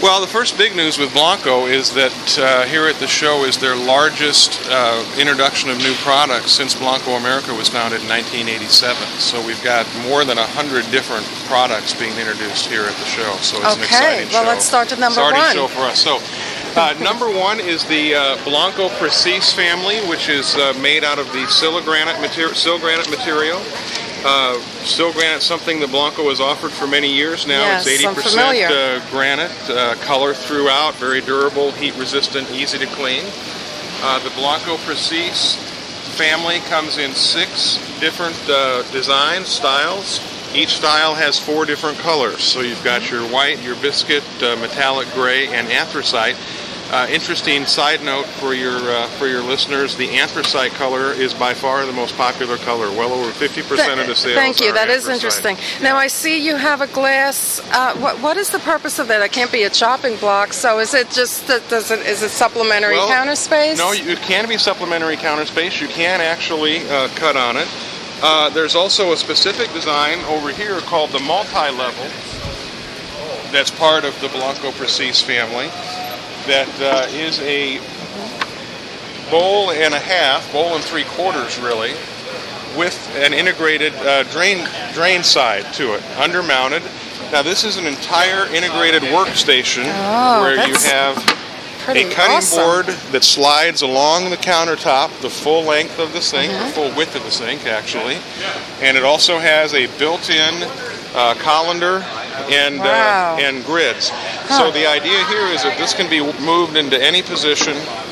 Well, the first big news with Blanco is that here at the show is their largest introduction of new products since Blanco America was founded in 1987. So we've got more than 100 different products being introduced here at the show. So it's an exciting show. Well, let's start with number one. Exciting show for us. So number one is the Blanco Precis family, which is made out of the sill granite material. Sill granite, something that Blanco has offered for many years now. Yes, it's 80% granite, color throughout, very durable, heat resistant, easy to clean. The Blanco Precis family comes in 6 different design styles. Each style has 4 different colors. So you've got your white, your biscuit, metallic gray, and anthracite. Interesting side note for your listeners: the anthracite color is by far the most popular color. Well over 50% of the sales. Thank you. That is anthracite. interesting. Now I see you have a glass. What is the purpose of that? It can't be a chopping block. So is it just is it supplementary counter space? No, it can be supplementary counter space. You can actually cut on it. There's also a specific design over here called the multi-level. That's part of the Blanco Precis family. That is a bowl and a half, bowl and 3/4 really, with an integrated drain side to it, undermounted. Now this is an entire integrated workstation where you have a cutting board that slides along the countertop, the full length of the sink, the full width of the sink actually, and it also has a built-in colander and grids. So the idea here is that this can be moved into any position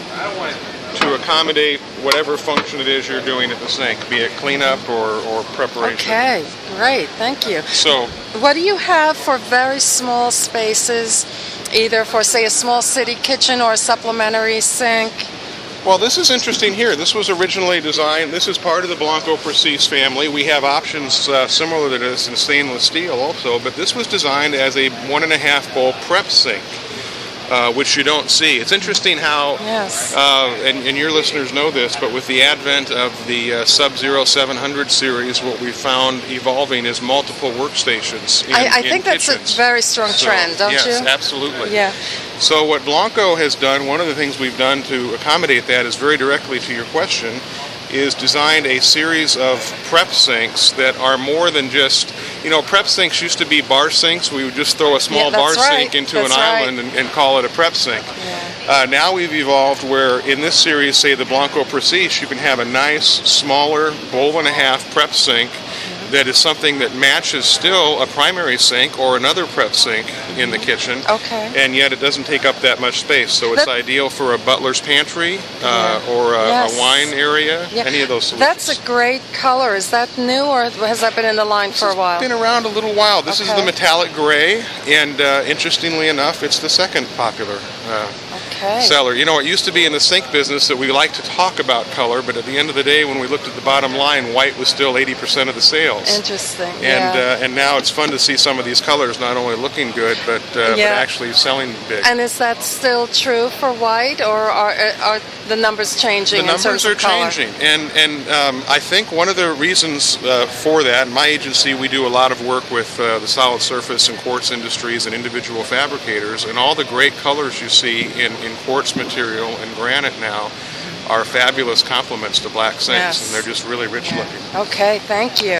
to accommodate whatever function it is you're doing at the sink, be it cleanup or preparation. Okay, great, thank you. So, what do you have for very small spaces, either for, say, a small city kitchen or a supplementary sink? Well, this is interesting here. This was originally designed, this is part of the Blanco Precis family. We have options similar to this in stainless steel also, but this was designed as a 1.5 bowl prep sink, which you don't see. It's interesting how, and your listeners know this, but with the advent of the Sub-Zero 700 series, what we found evolving is multiple workstations in I think that's kitchens. a very strong trend, don't you? Yes, absolutely. Yeah. So what Blanco has done, one of the things we've done to accommodate that is very directly to your question, is designed a series of prep sinks that are more than just, prep sinks used to be bar sinks. We would just throw a small bar sink into an island and call it a prep sink. Yeah. Now we've evolved where in this series, say the Blanco Precis, you can have a nice, smaller bowl-and-a-half prep sink that is something that matches still a primary sink or another prep sink in the kitchen. Okay. And yet it doesn't take up that much space. So it's ideal for a butler's pantry or a wine area, any of those solutions. That's a great color. Is that new or has that been in the line for a while? It's been around a little while. This is the metallic gray, and interestingly enough, it's the second popular seller. It used to be in the sink business that we like to talk about color, but at the end of the day, when we looked at the bottom line, white was still 80% of the sales. Interesting. And now it's fun to see some of these colors not only looking good, but actually selling big. And is that still true for white, or are the numbers changing? The numbers are changing, and I think one of the reasons for that, in my agency, we do a lot of work with the solid surface and quartz industries and individual fabricators, and all the great colors you see in quartz material and granite now are fabulous complements to black sinks, and they're just really rich looking. Okay, thank you.